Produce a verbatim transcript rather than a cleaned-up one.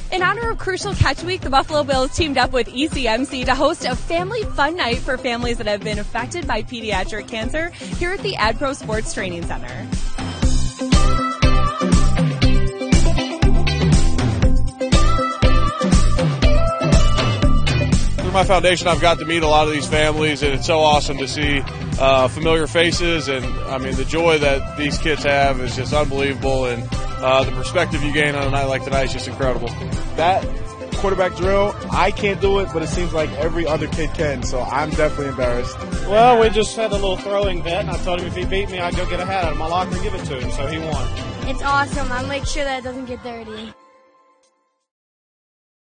In honor of Crucial Catch Week, the Buffalo Bills teamed up with E C M C to host a family fun night for families that have been affected by pediatric cancer here at the AdPro Sports Training Center. Through my foundation, I've got to meet a lot of these families, and it's so awesome to see uh, familiar faces. And I mean, the joy that these kids have is just unbelievable, and uh, the perspective you gain on a night like tonight is just incredible. That quarterback drill, I can't do it, but it seems like every other kid can, so I'm definitely embarrassed. Well, we just had a little throwing bet, and I told him if he beat me, I'd go get a hat out of my locker and give it to him, so he won. It's awesome. I'll make sure that it doesn't get dirty.